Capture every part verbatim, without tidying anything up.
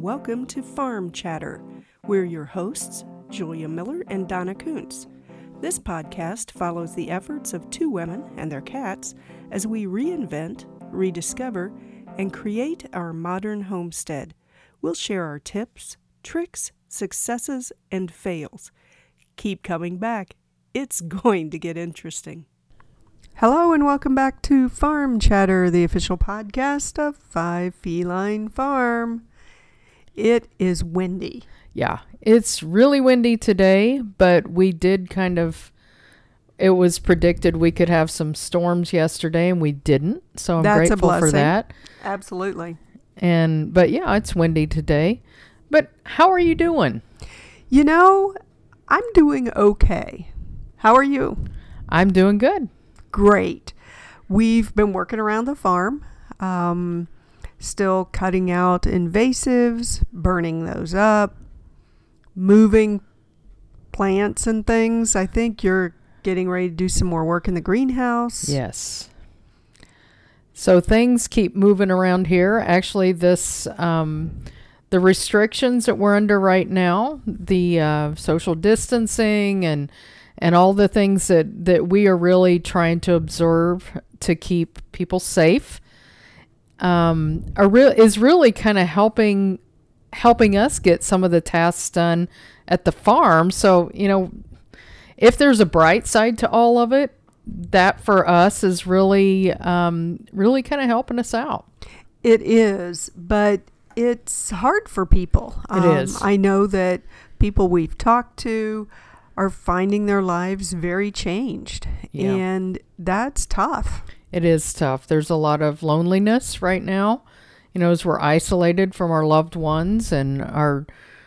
welcome to Farm Chatter. We're your hosts, Julia Miller and Donna Kuntz. This podcast follows the efforts of two women and their cats as we reinvent, rediscover, and create our modern homestead. We'll share our tips, tricks, successes, and fails. Keep coming back. It's going to get interesting. Hello and welcome back to Farm Chatter, the official podcast of Five Feline Farm. It is windy. Yeah, it's really windy today, but we did kind of, it was predicted we could have some storms yesterday and we didn't. So I'm That's grateful a blessing. for that. Absolutely. And, but yeah, it's windy today. But how are you doing? You know, I'm doing okay. How are you? I'm doing good. Great. We've been working around the farm, um, still cutting out invasives, burning those up, moving plants and things. I think you're getting ready to do some more work in the greenhouse. Yes. So things keep moving around here. Actually, this, um, the restrictions that we're under right now, the uh, social distancing and and all the things that, that we are really trying to observe to keep people safe, um, are real is really kind of helping helping us get some of the tasks done at the farm. So, you know, if there's a bright side to all of it, that for us is really um, really kind of helping us out. It is, but it's hard for people. It um, is. I know that people we've talked to are finding their lives very changed, Yeah. and that's tough. It is tough. There's a lot of loneliness right now, you know, as we're isolated from our loved ones and our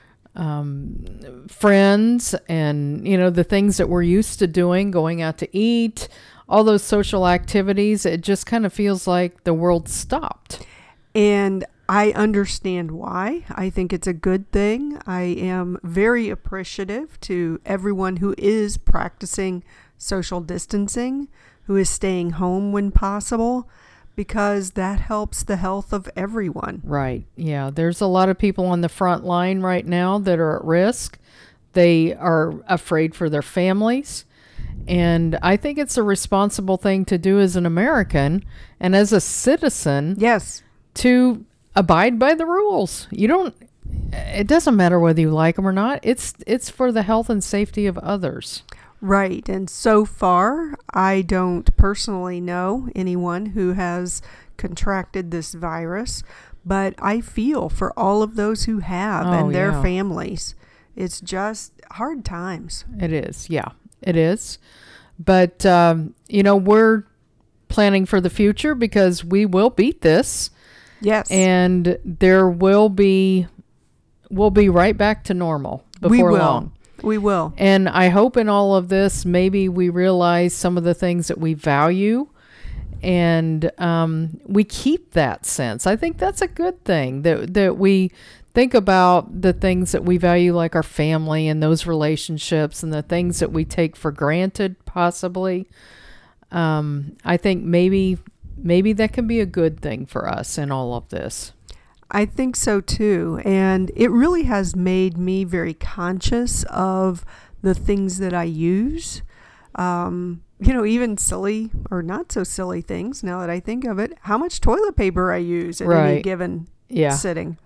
um, friends and, you know, the things that we're used to doing, going out to eat, all those social activities. It just kind of feels like the world stopped. And I understand why. I think it's a good thing. I am very appreciative to everyone who is practicing social distancing, who is staying home when possible, because that helps the health of everyone. Right. Yeah. There's a lot of people on the front line right now that are at risk. They are afraid for their families. And I think it's a responsible thing to do as an American and as a citizen. Yes. To abide by the rules. You don't, it doesn't matter whether you like them or not. It's, it's for the health and safety of others. Right. And so far, I don't personally know anyone who has contracted this virus, but I feel for all of those who have Oh, and their yeah. families. It's just hard times. It is. Yeah, it is. But, um, you know, we're planning for the future because we will beat this. Yes. And there will be, we'll be right back to normal before we will. long. We will. And I hope in all of this, maybe we realize some of the things that we value and um, we keep that sense. I think that's a good thing that, that we think about the things that we value, like our family and those relationships and the things that we take for granted, possibly. Um, I think maybe, maybe that can be a good thing for us in all of this. I think so too. And it really has made me very conscious of the things that I use. Um, you know, even silly or not so silly things, now that I think of it, how much toilet paper I use at Right. any given Yeah. sitting.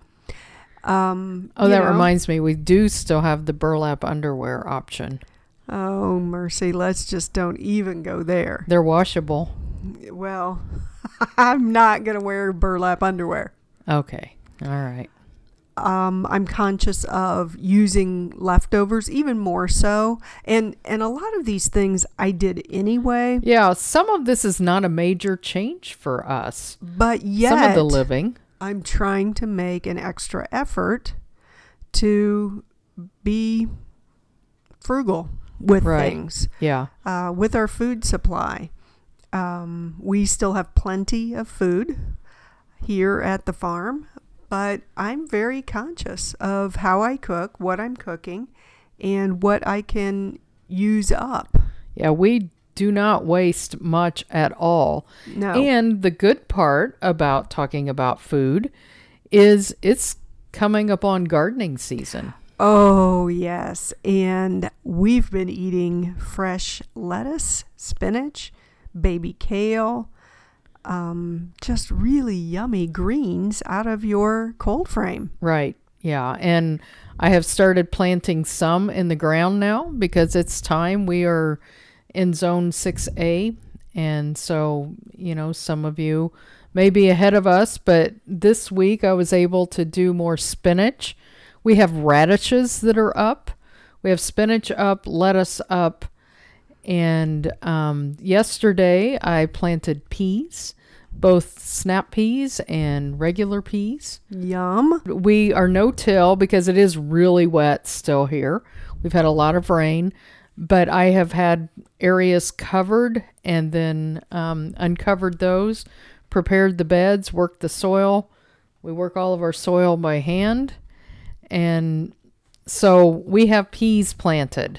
Um, Oh, you that know, reminds me, we do still have the burlap underwear option. Oh, mercy. Let's just don't even go there. They're washable. Well, I'm not going to wear burlap underwear. Okay. All right. Um, I'm conscious of using leftovers even more so. And, and a lot of these things I did anyway. Yeah, some of this is not a major change for us. But yet, Some of the living. I'm trying to make an extra effort to be frugal with Right. things, Yeah. uh, with our food supply. Um, we still have plenty of food here at the farm, but I'm very conscious of how I cook, what I'm cooking, and what I can use up. Yeah, we do not waste much at all. No. And the good part about talking about food is it's coming upon gardening season. Oh, yes. And we've been eating fresh lettuce, spinach, baby kale, um, just really yummy greens out of your cold frame. Right. Yeah. And I have started planting some in the ground now because it's time. We are in zone six A. And so, you know, some of you may be ahead of us, but this week I was able to do more spinach. We have radishes that are up. We have spinach up, lettuce up. And um, yesterday I planted peas, both snap peas and regular peas. Yum. We are no-till because it is really wet still here. We've had a lot of rain, but I have had areas covered and then um, uncovered those, prepared the beds, worked the soil. We work all of our soil by hand. And so we have peas planted.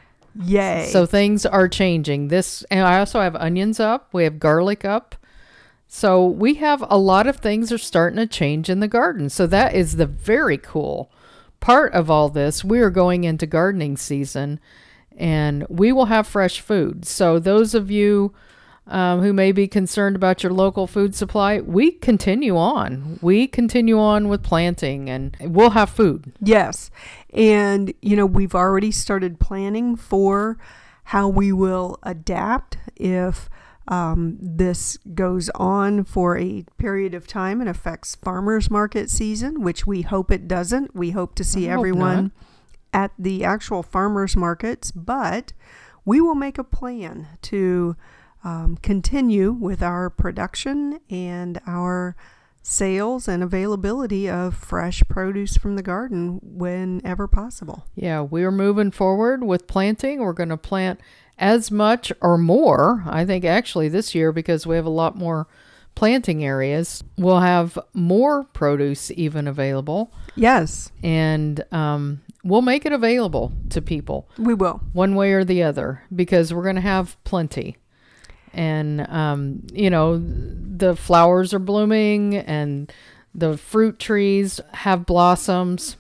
Yay. So things are changing. This, and I also have onions up. We have garlic up. So we have a lot of things are starting to change in the garden. So that is the very cool part of all this. We are going into gardening season and we will have fresh food. So those of you um, who may be concerned about your local food supply, we continue on. We continue on with planting and we'll have food. Yes. And, you know, we've already started planning for how we will adapt if um, this goes on for a period of time and affects farmers market season, which we hope it doesn't. We hope to see I hope everyone not. at the actual farmers markets, but we will make a plan to um, continue with our production and our sales and availability of fresh produce from the garden whenever possible. Yeah, we're moving forward with planting. We're going to plant as much or more, I think actually this year, because we have a lot more planting areas. We'll have more produce even available. Yes, And um, we'll make it available to people we will. one way or the other because we're going to have plenty. And, um, you know, the flowers are blooming and the fruit trees have blossoms.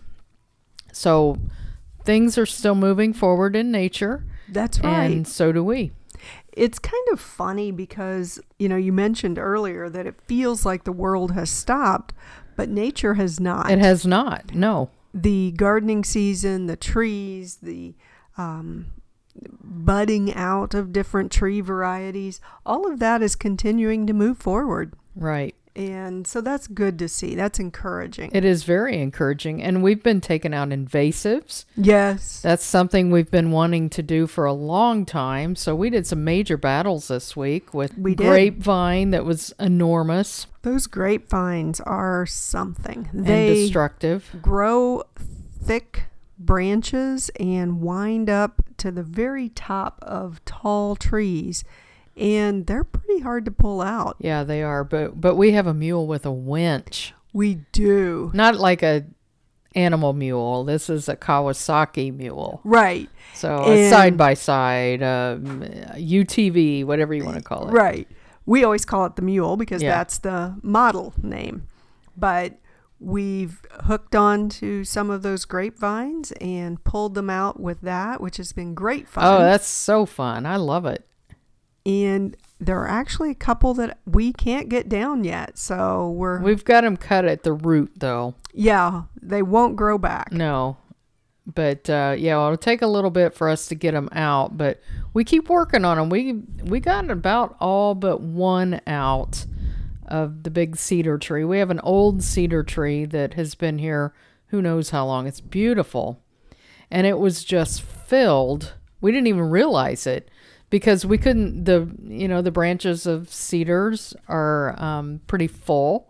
So things are still moving forward in nature. That's right. And so do we. It's kind of funny because, you know, you mentioned earlier that it feels like the world has stopped, but nature has not. It has not. No. The gardening season, the trees, the um, budding out of different tree varieties, all of that is continuing to move forward. Right. And so that's good to see. That's encouraging. It is very encouraging. And we've been taking out invasives. Yes. That's something we've been wanting to do for a long time. So we did some major battles this week with We did. grapevine that was enormous Those grapevines are something. and They destructive. grow thick branches and wind up to the very top of tall trees. And they're pretty hard to pull out. Yeah, they are. But but we have a mule with a winch. We do. Not like a animal mule. This is a Kawasaki mule. Right. So And- a side by side, um, U T V, whatever you want to call it. Right. We always call it the mule because Yeah. that's the model name. But we've hooked on to some of those grapevines and pulled them out with that, which has been great fun. Oh, that's so fun. I love it. And there are actually a couple that we can't get down yet. So we're, We've got them cut at the root, though. yeah, they won't grow back. No. But, uh, yeah, well, it'll take a little bit for us to get them out. But we keep working on them. We, we got about all but one out of the big cedar tree. We have an old cedar tree that has been here who knows how long. It's beautiful. And it was just filled. We didn't even realize it. Because we couldn't, the, you know, the branches of cedars are um, pretty full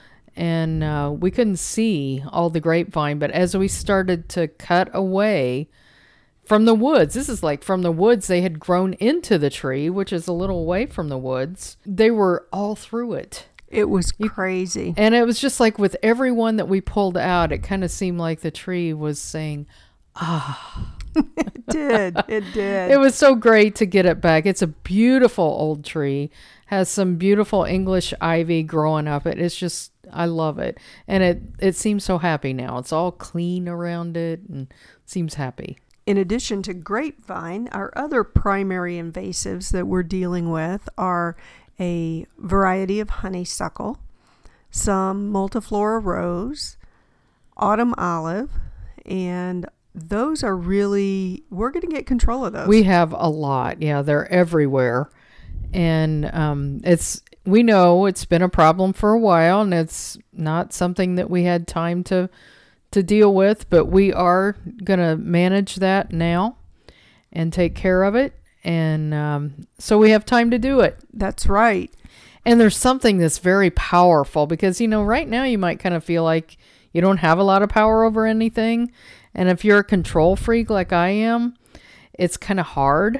and uh, we couldn't see all the grapevine. But as we started to cut away from the woods, this is like from the woods, they had grown into the tree, which is a little away from the woods. They were all through it. It was crazy. And it was just like with every one that we pulled out, it kind of seemed like the tree was saying, ah. It did. It did. It was so great to get it back. It's a beautiful old tree. has some beautiful English ivy growing up. It is just, I love it. And it, it seems so happy now. It's all clean around it and seems happy. In addition to grapevine, our other primary invasives that we're dealing with are a variety of honeysuckle, some multiflora rose, autumn olive, and those are really, we're going to get control of those. We have a lot. Yeah, they're everywhere. And um, it's, we know it's been a problem for a while, and it's not something that we had time to to deal with, but we are going to manage that now and take care of it. And um, so we have time to do it. That's right. And there's something that's very powerful because, you know, right now you might kind of feel like you don't have a lot of power over anything. And if you're a control freak like I am, it's kind of hard.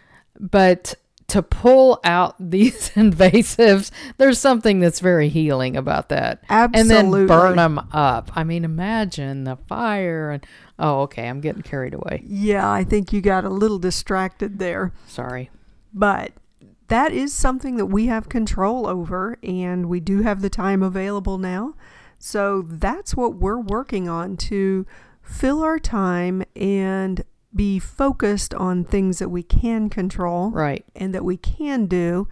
But to pull out these invasives, there's something that's very healing about that. Absolutely. And then burn them up. I mean, imagine the fire. And oh, okay, I'm getting carried away. Yeah, I think you got a little distracted there. Sorry. But that is something that we have control over, and we do have the time available now. So that's what we're working on, to fill our time and be focused on things that we can control, right, and that we can do,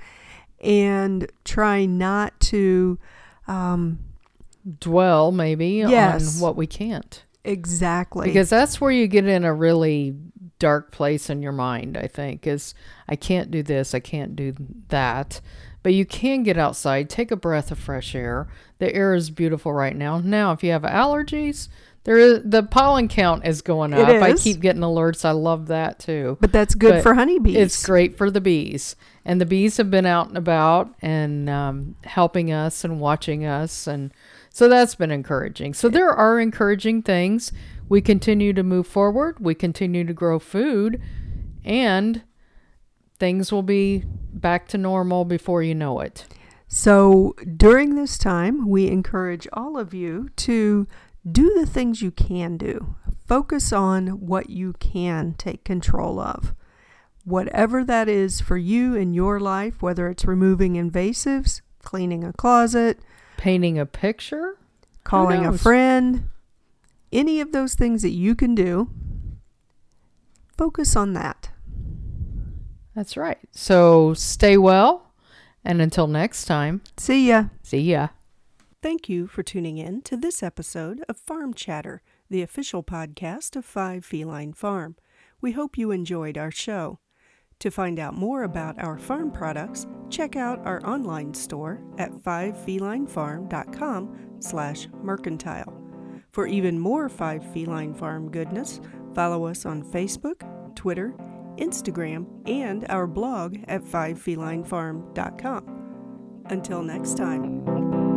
and try not to um, dwell maybe yes, on what we can't. Exactly. Because that's where you get in a really dark place in your mind, I think, is I can't do this, I can't do that. But you can get outside, take a breath of fresh air. The air is beautiful right now. Now, if you have allergies, there is, the pollen count is going up. I keep getting alerts. I love that too. But that's good but for honeybees. It's great for the bees. And the bees have been out and about and um, helping us and watching us. And so that's been encouraging. So there are encouraging things. We continue to move forward. We continue to grow food. And things will be back to normal before you know it. So during this time, we encourage all of you to do the things you can do. Focus on what you can take control of. Whatever that is for you in your life, whether it's removing invasives, cleaning a closet, painting a picture, calling a friend, any of those things that you can do, focus on that. That's right. So stay well, and until next time, see ya. See ya. Thank you for tuning in to this episode of Farm Chatter, the official podcast of Five Feline Farm. We hope you enjoyed our show. To find out more about our farm products, check out our online store at five feline farm dot com slash mercantile. For even more Five Feline Farm goodness, follow us on Facebook, Twitter, Instagram, and our blog at five feline farm dot com. Until next time.